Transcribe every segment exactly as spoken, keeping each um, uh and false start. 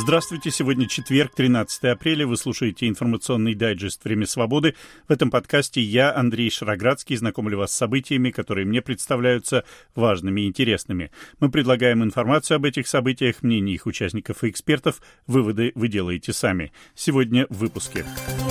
Здравствуйте, сегодня четверг, тринадцатое апреля, вы слушаете информационный дайджест «Время свободы». В этом подкасте я, Андрей Шароградский, знакомлю вас с событиями, которые мне представляются важными и интересными. Мы предлагаем информацию об этих событиях, мнения их участников и экспертов, выводы вы делаете сами. Сегодня в выпуске.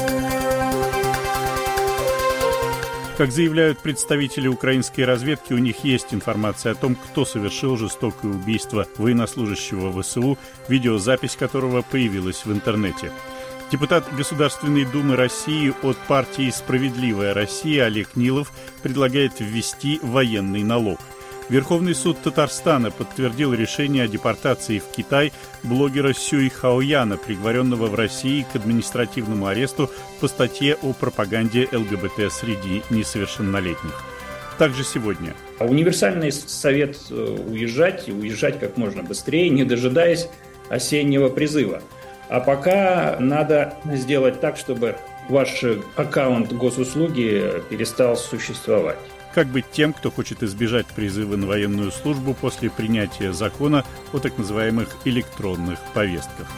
Как заявляют представители украинской разведки, у них есть информация о том, кто совершил жестокое убийство военнослужащего ВСУ, видеозапись которого появилась в интернете. Депутат Государственной Думы России от партии «Справедливая Россия» Олег Нилов предлагает ввести военный налог. Верховный суд Татарстана подтвердил решение о депортации в Китай блогера Сюй Хаояна, приговоренного в России к административному аресту по статье о пропаганде ЛГБТ среди несовершеннолетних. Также сегодня. Универсальный совет уезжать и уезжать как можно быстрее, не дожидаясь осеннего призыва. А пока надо сделать так, чтобы ваш аккаунт госуслуги перестал существовать. Как быть тем, кто хочет избежать призыва на военную службу после принятия закона о так называемых электронных повестках?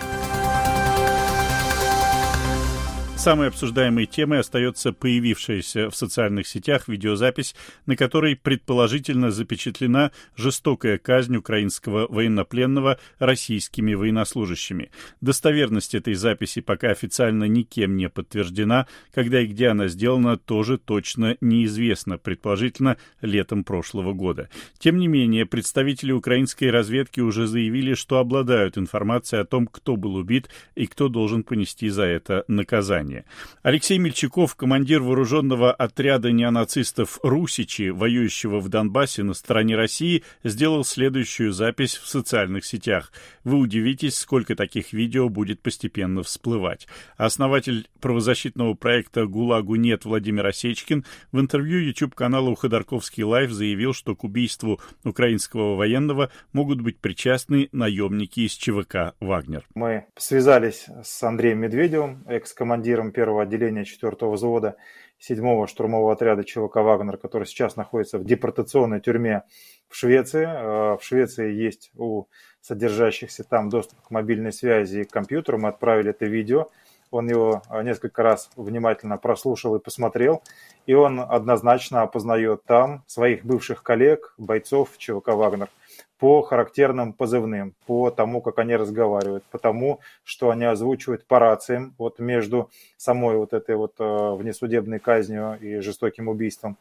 Самой обсуждаемой темой остается появившаяся в социальных сетях видеозапись, на которой предположительно запечатлена жестокая казнь украинского военнопленного российскими военнослужащими. Достоверность этой записи пока официально никем не подтверждена, когда и где она сделана, тоже точно неизвестно, предположительно летом прошлого года. Тем не менее, представители украинской разведки уже заявили, что обладают информацией о том, кто был убит и кто должен понести за это наказание. Алексей Мельчаков, командир вооруженного отряда неонацистов «Русичи», воюющего в Донбассе на стороне России, сделал следующую запись в социальных сетях. Вы удивитесь, сколько таких видео будет постепенно всплывать. Основатель правозащитного проекта «ГУЛАГу нет» Владимир Осечкин в интервью YouTube-каналу «Ходорковский лайв» заявил, что к убийству украинского военного могут быть причастны наемники из ЧВК «Вагнер». Мы связались с Андреем Медведевым, экс-командиром первого отделения четвёртого взвода седьмого штурмового отряда ЧВК «Вагнер», который сейчас находится в депортационной тюрьме в Швеции. В Швеции есть у содержащихся там доступ к мобильной связи и к компьютеру. Мы отправили это видео. Он его несколько раз внимательно прослушал и посмотрел. И он однозначно опознает там своих бывших коллег, бойцов ЧВК «Вагнер», по характерным позывным, по тому, как они разговаривают, по тому, что они озвучивают по рациям вот между самой вот этой вот э, внесудебной казнью и жестоким убийством,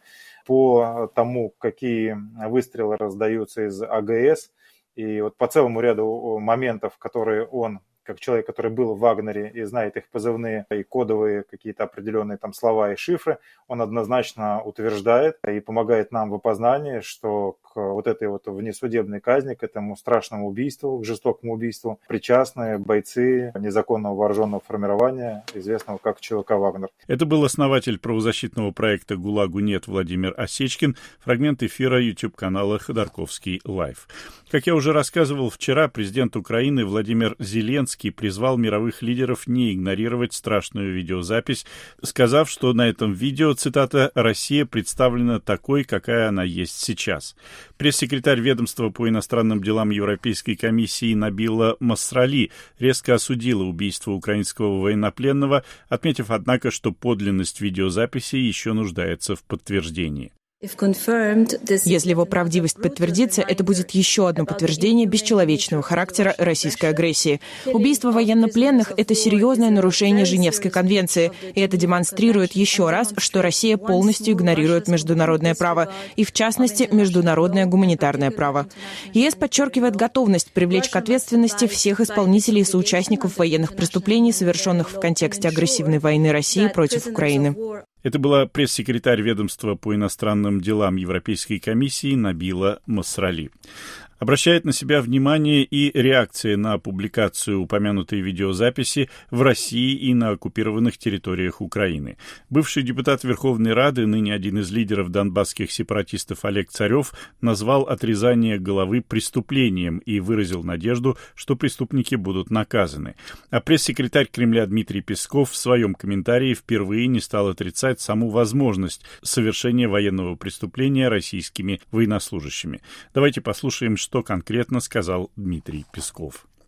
по тому, какие выстрелы раздаются из АГС, и вот по целому ряду моментов, которые он, как человек, который был в Вагнере и знает их позывные и кодовые какие-то определенные там слова и шифры, он однозначно утверждает и помогает нам в опознании, что к вот этой вот внесудебной казни, к этому страшному убийству, к жестокому убийству причастны бойцы незаконного вооруженного формирования, известного как ЧВК «Вагнер». Это был основатель правозащитного проекта «ГУЛАГу нет» Владимир Осечкин. Фрагмент эфира YouTube-канала «Ходорковский лайв». Как я уже рассказывал вчера, президент Украины Владимир Зеленский призвал мировых лидеров не игнорировать страшную видеозапись, сказав, что на этом видео, цитата, «Россия представлена такой, какая она есть сейчас». Пресс-секретарь ведомства по иностранным делам Европейской комиссии Набила Масрали резко осудила убийство украинского военнопленного, отметив, однако, что подлинность видеозаписи еще нуждается в подтверждении. Если его правдивость подтвердится, это будет еще одно подтверждение бесчеловечного характера российской агрессии. Убийство военнопленных — это серьезное нарушение Женевской конвенции, и это демонстрирует еще раз, что Россия полностью игнорирует международное право, и в частности, международное гуманитарное право. ЕС подчеркивает готовность привлечь к ответственности всех исполнителей и соучастников военных преступлений, совершенных в контексте агрессивной войны России против Украины. Это была пресс-секретарь ведомства по иностранным делам Европейской комиссии Набила Масрали. Обращает на себя внимание и реакция на публикацию упомянутой видеозаписи в России и на оккупированных территориях Украины. Бывший депутат Верховной Рады, ныне один из лидеров донбасских сепаратистов Олег Царев, назвал отрезание головы преступлением и выразил надежду, что преступники будут наказаны. А пресс-секретарь Кремля Дмитрий Песков в своем комментарии впервые не стал отрицать саму возможность совершения военного преступления российскими военнослужащими. Давайте послушаем, что конкретно сказал Дмитрий Песков.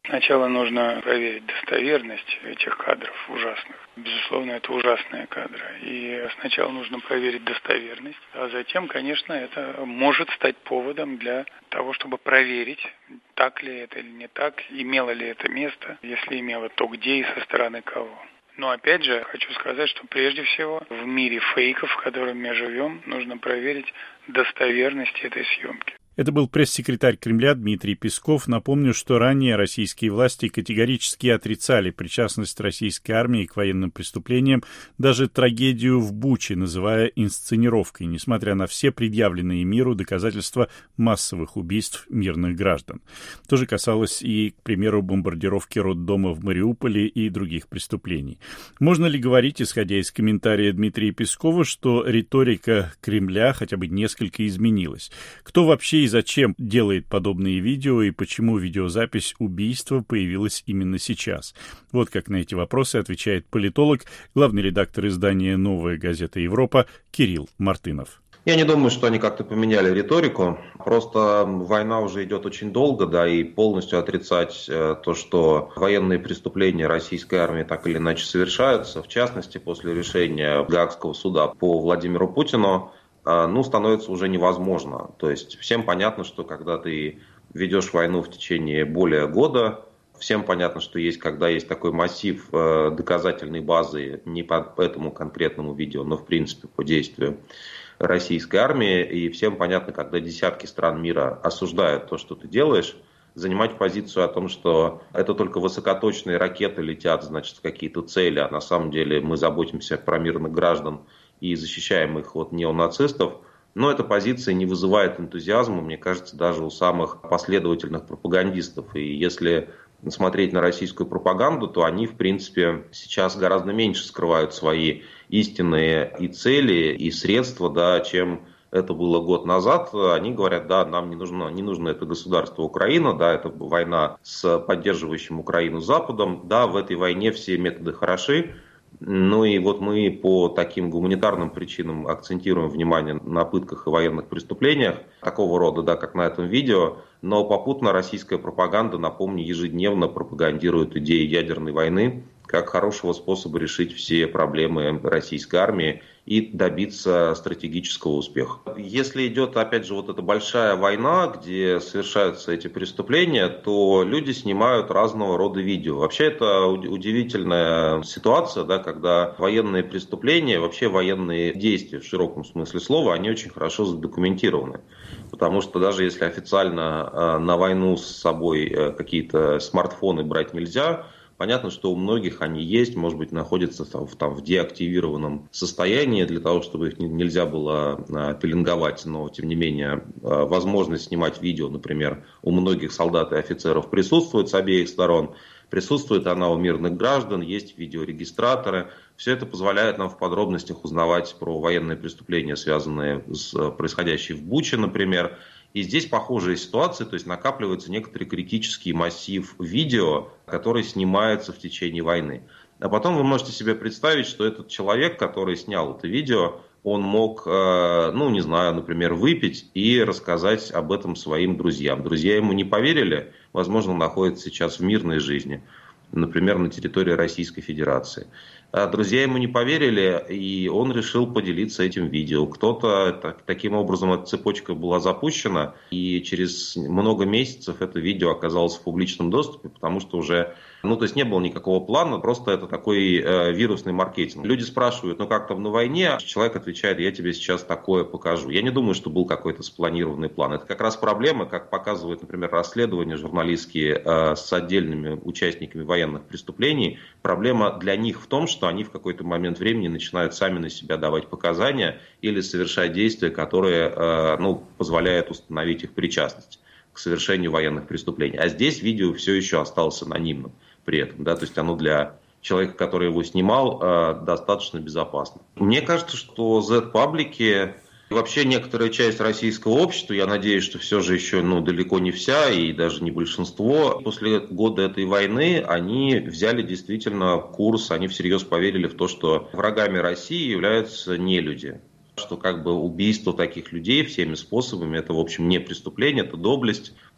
Сначала нужно проверить достоверность этих кадров ужасных. Безусловно, это ужасные кадры. И сначала нужно проверить достоверность, а затем, конечно, это может стать поводом для того, чтобы проверить, так ли это или не так, имело ли это место, если имело, то где и со стороны кого. Но опять же, хочу сказать, что прежде всего в мире фейков, в котором мы живем, нужно проверить достоверность этой съемки. Это был пресс-секретарь Кремля Дмитрий Песков. Напомню, что ранее российские власти категорически отрицали причастность российской армии к военным преступлениям, даже трагедию в Буче называя инсценировкой, несмотря на все предъявленные миру доказательства массовых убийств мирных граждан. То же касалось и, к примеру, бомбардировки роддома в Мариуполе и других преступлений. Можно ли говорить, исходя из комментария Дмитрия Пескова, что риторика Кремля хотя бы несколько изменилась? Кто вообще и зачем делает подобные видео и почему видеозапись убийства появилась именно сейчас? Вот как на эти вопросы отвечает политолог, главный редактор издания «Новая газета Европа» Кирилл Мартынов. Я не думаю, что они как-то поменяли риторику. Просто война уже идет очень долго, да, и полностью отрицать то, что военные преступления российской армии так или иначе совершаются, в частности, после решения Гаагского суда по Владимиру Путину, ну, становится уже невозможно. То есть всем понятно, что когда ты ведешь войну в течение более года, всем понятно, что есть, когда есть такой массив доказательной базы не по этому конкретному видео, но в принципе по действию российской армии, и всем понятно, когда десятки стран мира осуждают то, что ты делаешь, занимать позицию о том, что это только высокоточные ракеты летят, значит, в какие-то цели, а на самом деле мы заботимся про мирных граждан и защищаем их от неонацистов, но эта позиция не вызывает энтузиазма, мне кажется, даже у самых последовательных пропагандистов. И если смотреть на российскую пропаганду, то они, в принципе, сейчас гораздо меньше скрывают свои истинные и цели, и средства, да, чем это было год назад. Они говорят, да, нам не нужно, не нужно это государство Украина, да, это война с поддерживающим Украину Западом, да, в этой войне все методы хороши. Ну и вот мы по таким гуманитарным причинам акцентируем внимание на пытках и военных преступлениях такого рода, да, как на этом видео, но попутно российская пропаганда, напомню, ежедневно пропагандирует идеи ядерной войны как хорошего способа решить все проблемы российской армии и добиться стратегического успеха. Если идет, опять же, вот эта большая война, где совершаются эти преступления, то люди снимают разного рода видео. Вообще это удивительная ситуация, да, когда военные преступления, вообще военные действия в широком смысле слова, они очень хорошо задокументированы. Потому что даже если официально на войну с собой какие-то смартфоны брать нельзя, понятно, что у многих они есть, может быть, находятся там, там, в деактивированном состоянии для того, чтобы их нельзя было а, пеленговать, но, тем не менее, а, возможность снимать видео, например, у многих солдат и офицеров присутствует с обеих сторон. Присутствует она у мирных граждан, есть видеорегистраторы. Все это позволяет нам в подробностях узнавать про военные преступления, связанные с происходящим в Буче, например. И здесь похожая ситуация, то есть накапливается некоторый критический массив видео, который снимается в течение войны. А потом вы можете себе представить, что этот человек, который снял это видео, он мог, ну не знаю, например, выпить и рассказать об этом своим друзьям. Друзья ему не поверили, возможно, он находится сейчас в мирной жизни, например, на территории Российской Федерации. Друзья ему не поверили, и он решил поделиться этим видео. Кто-то, так, таким образом, эта цепочка была запущена, и через много месяцев это видео оказалось в публичном доступе, потому что уже, ну, то есть не было никакого плана, просто это такой э, вирусный маркетинг. Люди спрашивают, ну, как там на войне? Человек отвечает, я тебе сейчас такое покажу. Я не думаю, что был какой-то спланированный план. Это как раз проблема, как показывают, например, расследования журналистские э, с отдельными участниками военных преступлений. Проблема для них в том, что что они в какой-то момент времени начинают сами на себя давать показания или совершать действия, которые ну, позволяют установить их причастность к совершению военных преступлений. А здесь видео все еще осталось анонимным при этом. Да? То есть оно для человека, который его снимал, достаточно безопасно. Мне кажется, что Z-паблики... И вообще некоторая часть российского общества, я надеюсь, что все же еще ну, далеко не вся и даже не большинство, после года этой войны они взяли действительно курс, они всерьез поверили в то, что врагами России являются нелюди. Что как бы убийство таких людей всеми способами, это в общем не преступление, это доблесть,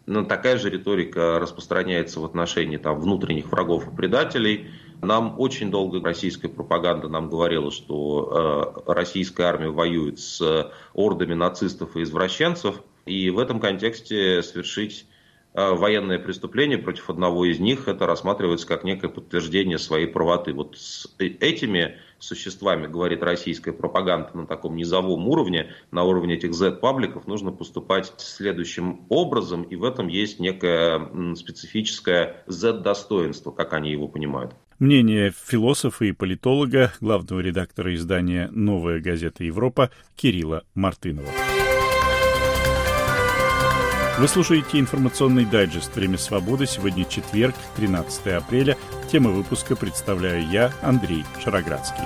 Но такая же риторика распространяется в отношении там, внутренних врагов и предателей. Нам очень долго российская пропаганда нам говорила, что э, российская армия воюет с ордами нацистов и извращенцев. И в этом контексте совершить э, военное преступление против одного из них, это рассматривается как некое подтверждение своей правоты. Вот с этими существами, говорит российская пропаганда на таком низовом уровне, на уровне этих зет-пабликов, нужно поступать следующим образом, и в этом есть некое специфическое зет-достоинство, как они его понимают. Мнение философа и политолога, главного редактора издания «Новая газета Европа» Кирилла Мартынова. Вы слушаете информационный дайджест «Время свободы». Сегодня четверг, тринадцатое апреля. Тему выпуска представляю я, Андрей Шароградский.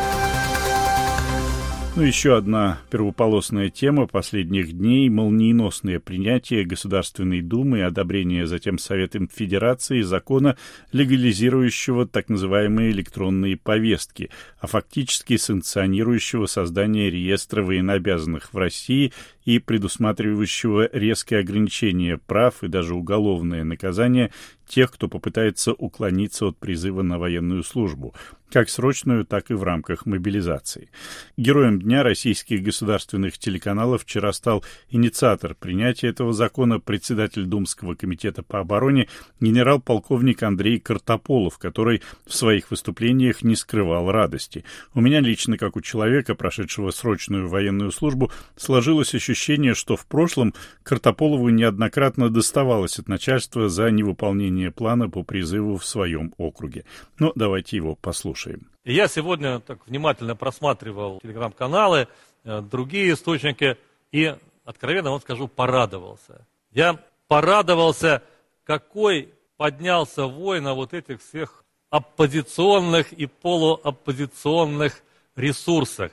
Ну, еще одна первополосная тема последних дней – молниеносное принятие Государственной Думы и одобрение затем Советом Федерации закона, легализирующего так называемые электронные повестки, а фактически санкционирующего создание реестра военнообязанных в России и предусматривающего резкое ограничение прав и даже уголовное наказание тех, кто попытается уклониться от призыва на военную службу, как срочную, так и в рамках мобилизации. Героем дня российских государственных телеканалов вчера стал инициатор принятия этого закона, председатель Думского комитета по обороне, генерал-полковник Андрей Картополов, который в своих выступлениях не скрывал радости. У меня лично, как у человека, прошедшего срочную военную службу, сложилось ощущение, что в прошлом Картополову неоднократно доставалось от начальства за невыполнение плана по призыву в своем округе. Но давайте его послушаем. Я сегодня так внимательно просматривал телеграм-каналы, другие источники, и, откровенно вам скажу, порадовался. Я порадовался, какой поднялся вой на вот этих всех оппозиционных и полуоппозиционных ресурсах.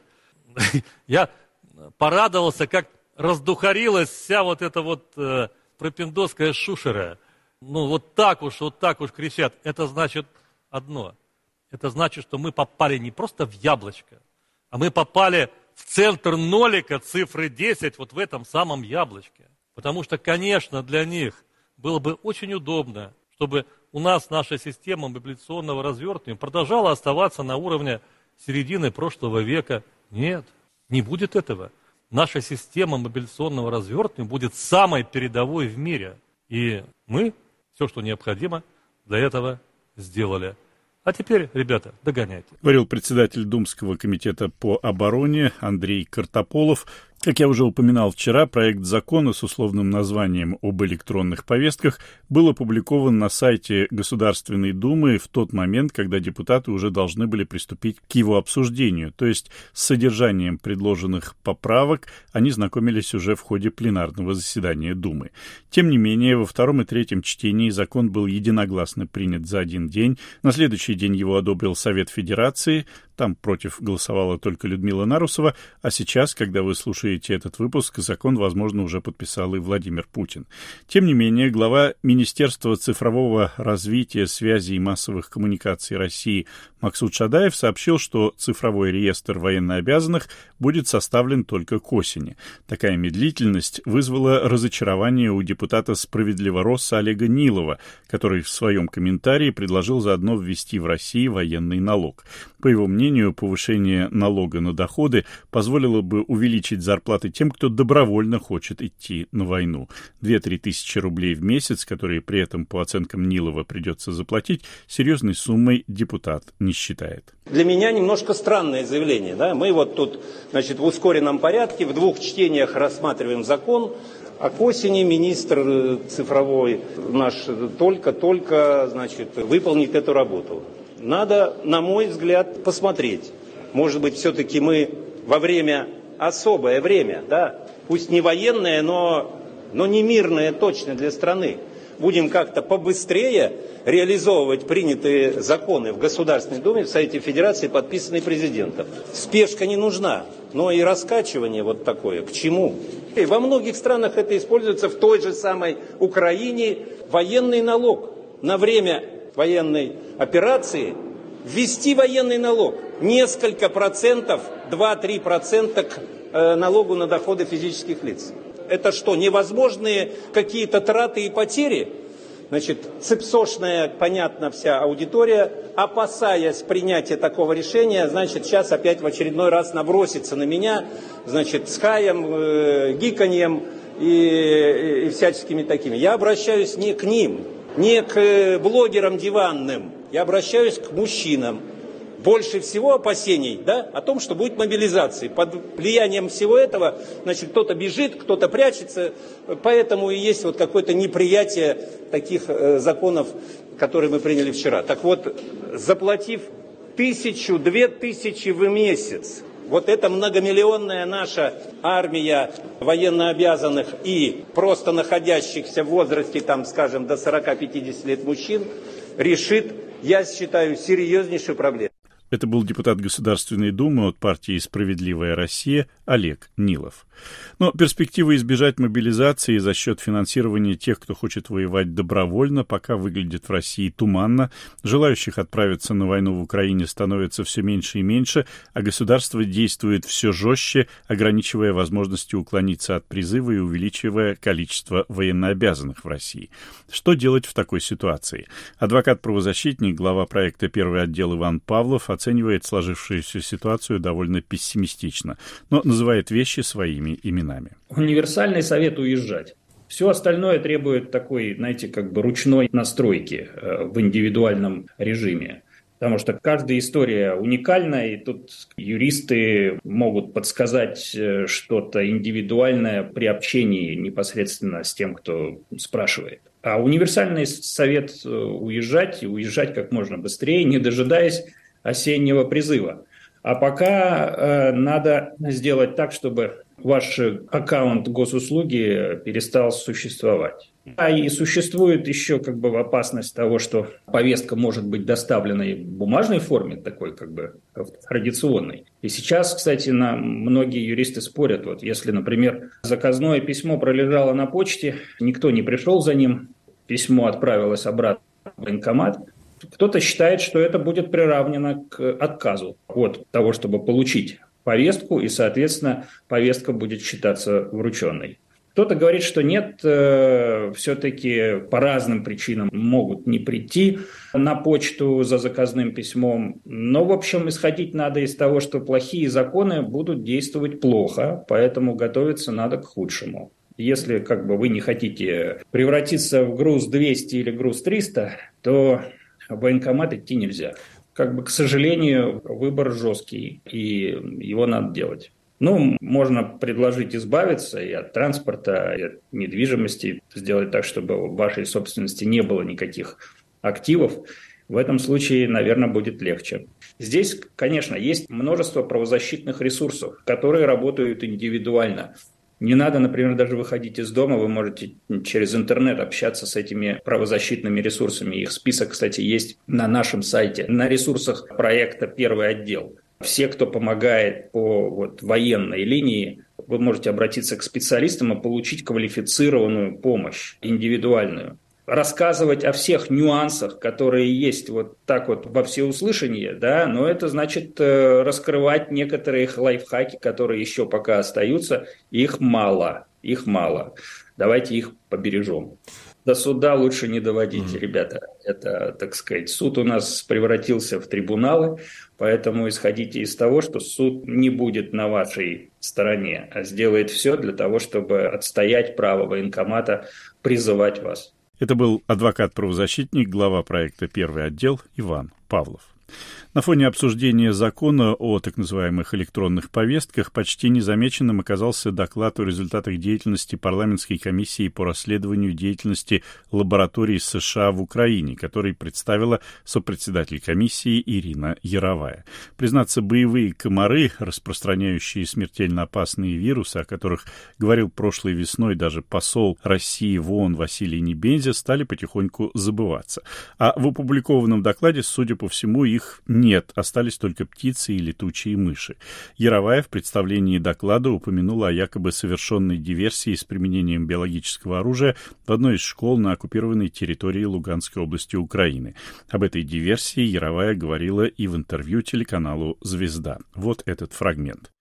Я порадовался, как раздухарилась вся вот эта вот э, пропиндосская шушера. Ну, вот так уж, вот так уж кричат. Это значит одно. Это значит, что мы попали не просто в яблочко, а мы попали в центр нолика цифры десять вот в этом самом яблочке. Потому что, конечно, для них было бы очень удобно, чтобы у нас наша система мобилизационного развертывания продолжала оставаться на уровне середины прошлого века. Нет, не будет этого. Наша система мобилизационного развертывания будет самой передовой в мире. И мы все, что необходимо, для этого сделали. А теперь, ребята, догоняйте. Говорил председатель Думского комитета по обороне Андрей Картополов. Как я уже упоминал вчера, проект закона с условным названием об электронных повестках был опубликован на сайте Государственной Думы в тот момент, когда депутаты уже должны были приступить к его обсуждению. То есть с содержанием предложенных поправок они знакомились уже в ходе пленарного заседания Думы. Тем не менее, во втором и третьем чтении закон был единогласно принят за один день. На следующий день его одобрил Совет Федерации. Там против голосовала только Людмила Нарусова. А сейчас, когда вы слушаете этот выпуск, закон, возможно, уже подписал и Владимир Путин. Тем не менее, глава Министерства цифрового развития, связи и массовых коммуникаций России Максут Шадаев сообщил, что цифровой реестр военнообязанных будет составлен только к осени. Такая медлительность вызвала разочарование у депутата «Справедливороса» Олега Нилова, который в своем комментарии предложил заодно ввести в России военный налог. По его мнению, повышение налога на доходы позволило бы увеличить зарплаты тем, кто добровольно хочет идти на войну. две-три тысячи рублей в месяц, которые при этом, по оценкам Нилова, придется заплатить, серьезной суммой депутат не считает. Для меня немножко странное заявление. Да? Мы вот тут, значит, в ускоренном порядке в двух чтениях рассматриваем закон, а к осени министр цифровой наш только-только, значит, выполнит эту работу. Надо, на мой взгляд, посмотреть. Может быть, все-таки мы во время, особое время, да, пусть не военное, но, но не мирное точно для страны, будем как-то побыстрее реализовывать принятые законы в Государственной Думе, в Совете Федерации, подписанные президентом. Спешка не нужна, но и раскачивание вот такое. К чему? И во многих странах это используется, в той же самой Украине. Военный налог на время военной операции, ввести военный налог. Несколько процентов, два-три процента к э, налогу на доходы физических лиц. Это что, невозможные какие-то траты и потери? Значит, цепсошная, понятно, вся аудитория, опасаясь принятия такого решения, значит, сейчас опять в очередной раз набросится на меня, значит, с хаем, э, гиканьем и, и всяческими такими. Я обращаюсь не к ним, не к блогерам диванным, я обращаюсь к мужчинам. Больше всего опасений, да, о том, что будет мобилизация. Под влиянием всего этого, значит, кто-то бежит, кто-то прячется, поэтому и есть вот какое-то неприятие таких э, законов, которые мы приняли вчера. Так вот, заплатив тысячу, две тысячи в месяц, вот эта многомиллионная наша армия военнообязанных и просто находящихся в возрасте, там, скажем, до сорока-пятидесяти лет мужчин, решит, я считаю, серьезнейшую проблему. Это был депутат Государственной Думы от партии «Справедливая Россия» Олег Нилов. Но перспектива избежать мобилизации за счет финансирования тех, кто хочет воевать добровольно, пока выглядит в России туманно. Желающих отправиться на войну в Украине становится все меньше и меньше, а государство действует все жестче, ограничивая возможности уклониться от призыва и увеличивая количество военнообязанных в России. Что делать в такой ситуации? Адвокат-правозащитник, глава проекта «Первый отдел» Иван Павлов оценивает сложившуюся ситуацию довольно пессимистично, но называет вещи своими именами. Универсальный совет уезжать. Все остальное требует такой, знаете, как бы ручной настройки в индивидуальном режиме. Потому что каждая история уникальна, и тут юристы могут подсказать что-то индивидуальное при общении непосредственно с тем, кто спрашивает. А универсальный совет уезжать, и уезжать как можно быстрее, не дожидаясь осеннего призыва. А пока э, надо сделать так, чтобы ваш аккаунт госуслуги перестал существовать. А и существует еще как бы опасность того, что повестка может быть доставлена и в бумажной форме, такой как бы традиционной. И сейчас, кстати, на, многие юристы спорят, вот если, например, заказное письмо пролежало на почте, никто не пришел за ним, письмо отправилось обратно в военкомат, кто-то считает, что это будет приравнено к отказу от того, чтобы получить повестку, и, соответственно, повестка будет считаться врученной. Кто-то говорит, что нет, э, все-таки по разным причинам могут не прийти на почту за заказным письмом. Но, в общем, исходить надо из того, что плохие законы будут действовать плохо, поэтому готовиться надо к худшему. Если как бы вы не хотите превратиться в груз двести или груз триста, то в военкомат идти нельзя. Как бы, к сожалению, выбор жесткий, и его надо делать. Ну, можно предложить избавиться и от транспорта, и от недвижимости, сделать так, чтобы в вашей собственности не было никаких активов. В этом случае, наверное, будет легче. Здесь, конечно, есть множество правозащитных ресурсов, которые работают индивидуально. Не надо, например, даже выходить из дома, вы можете через интернет общаться с этими правозащитными ресурсами. Их список, кстати, есть на нашем сайте, на ресурсах проекта «Первый отдел». Все, кто помогает по вот, военной линии, вы можете обратиться к специалистам и получить квалифицированную помощь, индивидуальную. Рассказывать о всех нюансах, которые есть вот так вот во всеуслышание, да, но это значит э, раскрывать некоторые лайфхаки, которые еще пока остаются, их мало, их мало. Давайте их побережем. До суда лучше не доводите, mm-hmm. ребята. Это, так сказать, суд у нас превратился в трибуналы, поэтому исходите из того, что суд не будет на вашей стороне, а сделает все для того, чтобы отстоять право военкомата призывать вас. Это был адвокат-правозащитник, глава проекта «Первый отдел» Иван Павлов. На фоне обсуждения закона о так называемых электронных повестках почти незамеченным оказался доклад о результатах деятельности парламентской комиссии по расследованию деятельности лабораторий США в Украине, который представила сопредседатель комиссии Ирина Яровая. Признаться, боевые комары, распространяющие смертельно опасные вирусы, о которых говорил прошлой весной даже посол России в ООН Василий Небензя, стали потихоньку забываться. А в опубликованном докладе, судя по всему, их нет, остались только птицы и летучие мыши. Яровая в представлении доклада упомянула о якобы совершенной диверсии с применением биологического оружия в одной из школ на оккупированной территории Луганской области Украины. Об этой диверсии Яровая говорила и в интервью телеканалу «Звезда». Вот этот фрагмент.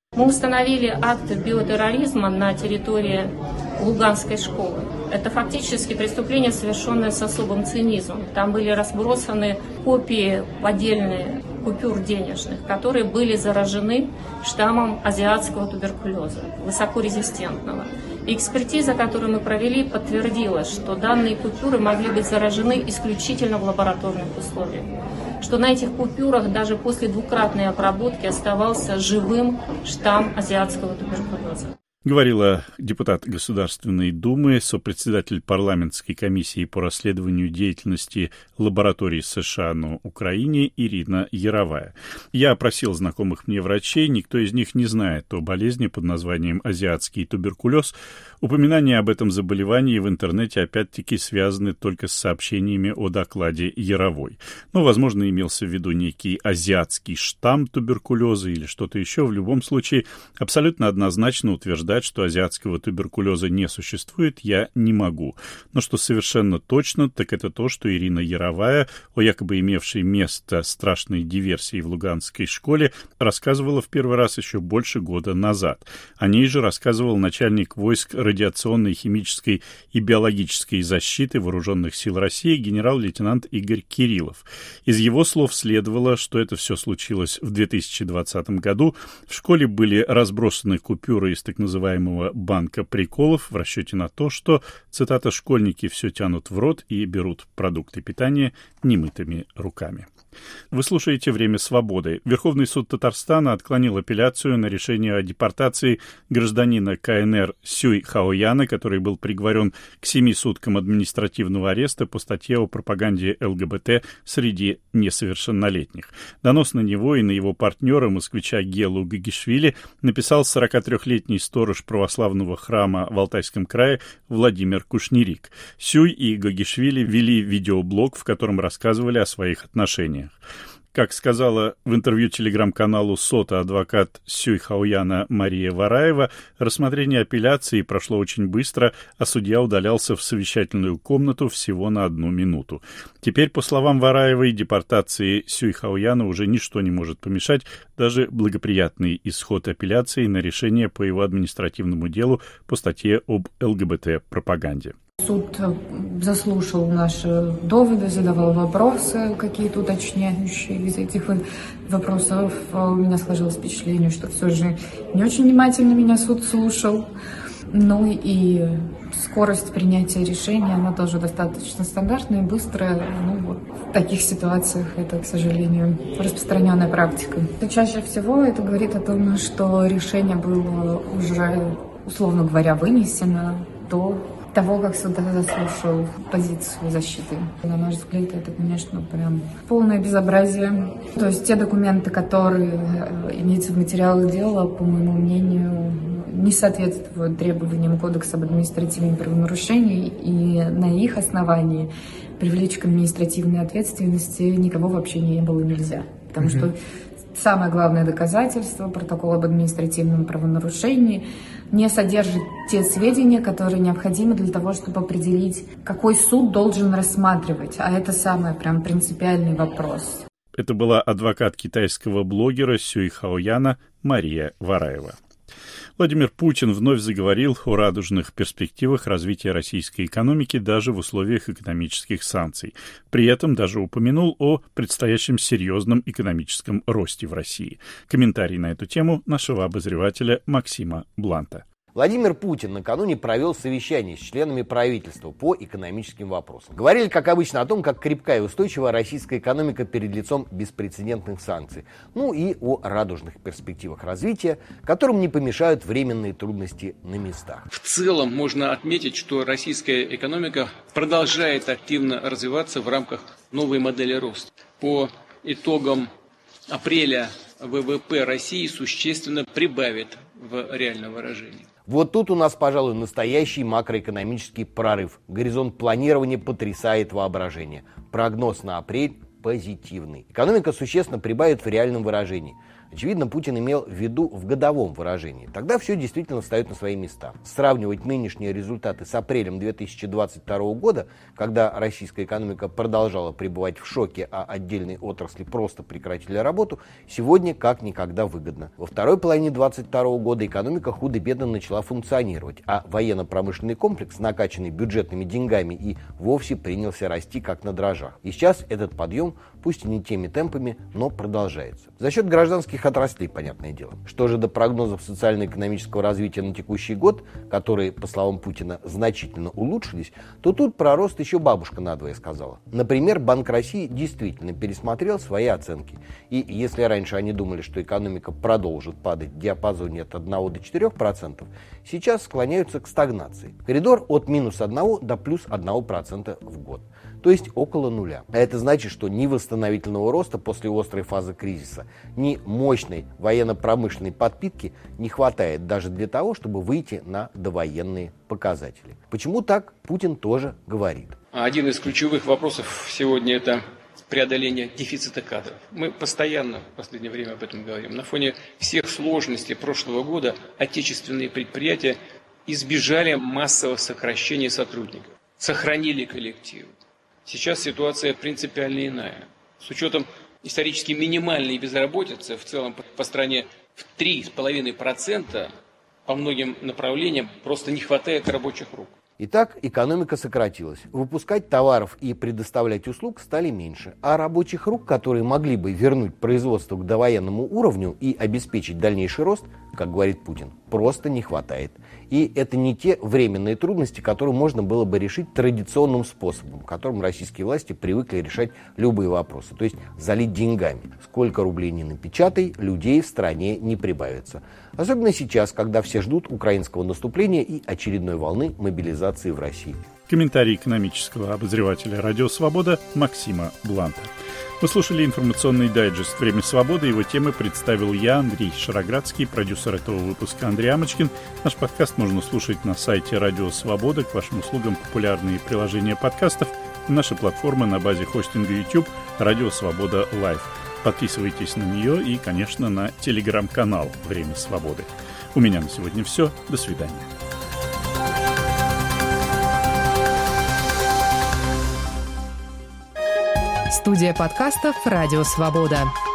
Мы установили акты биотерроризма на территории Луганской школы. Это фактически преступление, совершенное с особым цинизмом. Там были разбросаны копии поддельные купюр денежных, которые были заражены штаммом азиатского туберкулеза, высокорезистентного. И экспертиза, которую мы провели, подтвердила, что данные купюры могли быть заражены исключительно в лабораторных условиях. Что на этих купюрах даже после двукратной обработки оставался живым штамм азиатского туберкулеза. Говорила депутат Государственной Думы, сопредседатель парламентской комиссии по расследованию деятельности лабораторий США на Украине Ирина Яровая. Я опросил знакомых мне врачей, никто из них не знает о болезни под названием азиатский туберкулез. Упоминания об этом заболевании в интернете опять-таки связаны только с сообщениями о докладе Яровой. Но, возможно, имелся в виду некий азиатский штамм туберкулеза или что-то еще. В любом случае, абсолютно однозначно утверждать, что азиатского туберкулеза не существует, я не могу. Но что совершенно точно, так это то, что Ирина Яровая о якобы имевшей место страшной диверсии в Луганской школе рассказывала в первый раз еще больше года назад. О ней же рассказывал начальник войск радиационной, химической и биологической защиты Вооруженных сил России генерал-лейтенант Игорь Кириллов. Из его слов следовало, что это все случилось в две тысячи двадцатом году. В школе были разбросаны купюры из так называемого банка приколов в расчете на то, что, цитата, «школьники все тянут в рот и берут продукты питания немытыми руками». Вы слушаете «Время свободы». Верховный суд Татарстана отклонил апелляцию на решение о депортации гражданина КНР Сюй Хаояна, который был приговорен к семи суткам административного ареста по статье о пропаганде ЛГБТ среди несовершеннолетних. Донос на него и на его партнера, москвича Гелу Гагишвили, написал сорокатрёхлетний сторож православного храма в Алтайском крае Владимир Кушнирик. Сюй и Гагишвили вели видеоблог, в котором рассказывали о своих отношениях. Как сказала в интервью телеграм-каналу СОТА адвокат Сюй Хаояна Мария Вараева, рассмотрение апелляции прошло очень быстро, а судья удалялся в совещательную комнату всего на одну минуту. Теперь, по словам Вараевой, депортации Сюй Хаояна уже ничто не может помешать, даже благоприятный исход апелляции на решение по его административному делу по статье об ЛГБТ-пропаганде. Суд заслушал наши доводы, задавал вопросы какие-то уточняющие. Из этих вопросов у меня сложилось впечатление, что все же не очень внимательно меня суд слушал. Ну и скорость принятия решения, она тоже достаточно стандартная, быстрая. Ну, вот в таких ситуациях это, к сожалению, распространенная практика. Чаще всего это говорит о том, что решение было уже, условно говоря, вынесено до того, как суд заслушал позицию защиты. На наш взгляд, это, конечно, прям полное безобразие. То есть те документы, которые имеются в материалах дела, по моему мнению, не соответствуют требованиям Кодекса об административных правонарушениях, и на их основании привлечь к административной ответственности никого вообще не было нельзя. Потому mm-hmm. что самое главное доказательство, протокол об административном правонарушении, не содержит те сведения, которые необходимы для того, чтобы определить, какой суд должен рассматривать. А это самый прям принципиальный вопрос. Это была адвокат китайского блогера Сюй Хаояна Мария Вараева. Владимир Путин вновь заговорил о радужных перспективах развития российской экономики даже в условиях экономических санкций. При этом даже упомянул о предстоящем серьезном экономическом росте в России. Комментарий на эту тему нашего обозревателя Максима Бланта. Владимир Путин накануне провел совещание с членами правительства по экономическим вопросам. Говорили, как обычно, о том, как крепкая и устойчивая российская экономика перед лицом беспрецедентных санкций. Ну и о радужных перспективах развития, которым не помешают временные трудности на местах. В целом можно отметить, что российская экономика продолжает активно развиваться в рамках новой модели роста. По итогам апреля ВВП России существенно прибавит в реальном выражении. Вот тут у нас, пожалуй, настоящий макроэкономический прорыв. Горизонт планирования потрясает воображение. Прогноз на апрель позитивный. Экономика существенно прибавит в реальном выражении. Очевидно, Путин имел в виду в годовом выражении. Тогда все действительно встает на свои места. Сравнивать нынешние результаты с апрелем две тысячи двадцать второго года, когда российская экономика продолжала пребывать в шоке, а отдельные отрасли просто прекратили работу, сегодня как никогда выгодно. Во второй половине две тысячи двадцать второго года экономика худо-бедно начала функционировать, а военно-промышленный комплекс, накачанный бюджетными деньгами, и вовсе принялся расти как на дрожжах. И сейчас этот подъем, пусть и не теми темпами, но продолжается. За счет гражданских отраслей, понятное дело. Что же до прогнозов социально-экономического развития на текущий год, которые, по словам Путина, значительно улучшились, то тут про рост еще бабушка надвое сказала. Например, Банк России действительно пересмотрел свои оценки. И если раньше они думали, что экономика продолжит падать в диапазоне от одного до четырёх процентов, сейчас склоняются к стагнации. Коридор от минус одного до плюс одного процента в год. То есть около нуля. А это значит, что ни восстановительного роста после острой фазы кризиса, ни мощной военно-промышленной подпитки не хватает даже для того, чтобы выйти на довоенные показатели. Почему так, Путин тоже говорит. Один из ключевых вопросов сегодня – это преодоление дефицита кадров. Мы постоянно в последнее время об этом говорим. На фоне всех сложностей прошлого года отечественные предприятия избежали массового сокращения сотрудников, сохранили коллективы. Сейчас ситуация принципиально иная. С учетом исторически минимальной безработицы в целом по стране в три с половиной процента по многим направлениям просто не хватает рабочих рук. Итак, экономика сократилась. Выпускать товаров и предоставлять услуг стали меньше. А рабочих рук, которые могли бы вернуть производство к довоенному уровню и обеспечить дальнейший рост, как говорит Путин, просто не хватает. И это не те временные трудности, которые можно было бы решить традиционным способом, которым российские власти привыкли решать любые вопросы. То есть залить деньгами. Сколько рублей не напечатай, людей в стране не прибавится. Особенно сейчас, когда все ждут украинского наступления и очередной волны мобилизации в России. Комментарий экономического обозревателя «Радио Свобода» Максима Бланта. Вы слушали информационный дайджест «Время свободы». Его темы представил я, Андрей Шароградский, продюсер этого выпуска Андрей Амочкин. Наш подкаст можно слушать на сайте «Радио Свобода». К вашим услугам популярные приложения подкастов и наша платформа на базе хостинга YouTube «Радио Свобода Лайв». Подписывайтесь на нее и, конечно, на телеграм-канал «Время свободы». У меня на сегодня все. До свидания. Студия подкастов «Радио Свобода».